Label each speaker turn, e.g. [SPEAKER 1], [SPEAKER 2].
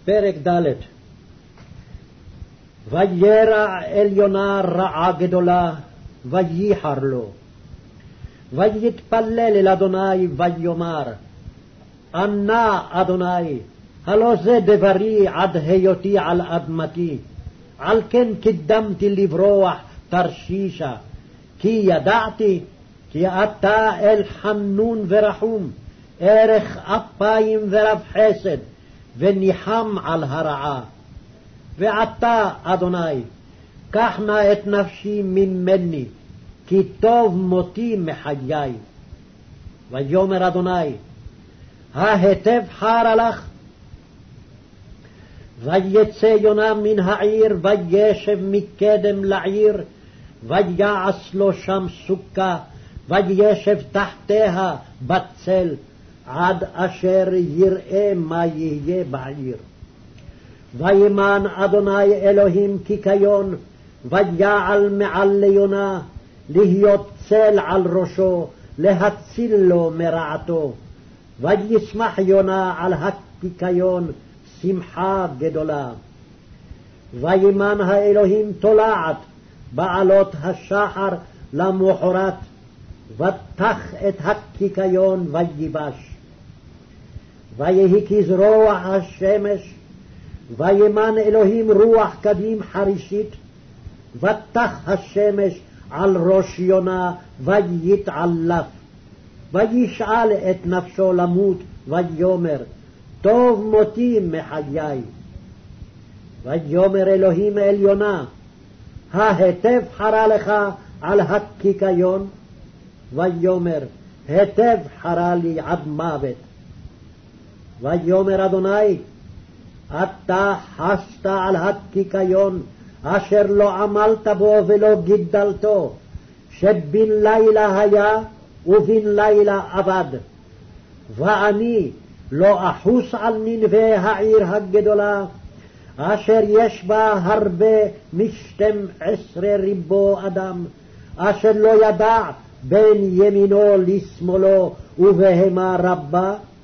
[SPEAKER 1] פרק ד'. וירע אל יונה רעה גדולה, וייחר לו. ויתפלל אל אדוני ויאמר, ענה אדוני, הלא זה דברי עד היותי על אדמתי, על כן קידמתי לברוח תרשישה, כי ידעתי כי אתה אל חנון ורחום, ערך אפיים ורב חסד, וניחם על הרעה. ועתה, אדוני, קח נא את נפשי ממני, כי טוב מותי מחיי. ויאמר אדוני, ההיטב חרה לך? ויצא יונה מן העיר, וישב מקדם לעיר, ויעש לו שם סוכה, וישב תחתיה בצל, עד אשר יראה מה יהיה בעיר. וימן אדוני אלוהים קיקיון, ויעל מעל ליונה, להיות צל על ראשו, להציל לו מרעתו. וישמח יונה על הקיקיון שמחה גדולה. וימן האלוהים תולעת בעלות השחר למחרת, ותח את הקיקיון ויבש. ויהי כזרוע השמש, וימן אלוהים רוח קדים חרישית, ותח השמש על ראש יונה ויתעלף. וישאל את נפשו למות, ויאמר, טוב מותי מחיי. ויאמר אלוהים אל יונה, ההיטב חרה לך על הקיקיון? ויאמר, היטב חרה לי עד מוות. ויאמר אדוני, אתה חסת על הקיקיון, אשר לא עמלת בו ולא גידלתו, שבן לילה היה ובן לילה אבד. ואני לא אחוס על ננבי העיר הגדולה, אשר יש בה הרבה 12,000 אדם, אשר לא ידע בין ימינו לשמאלו ובהמה רבה,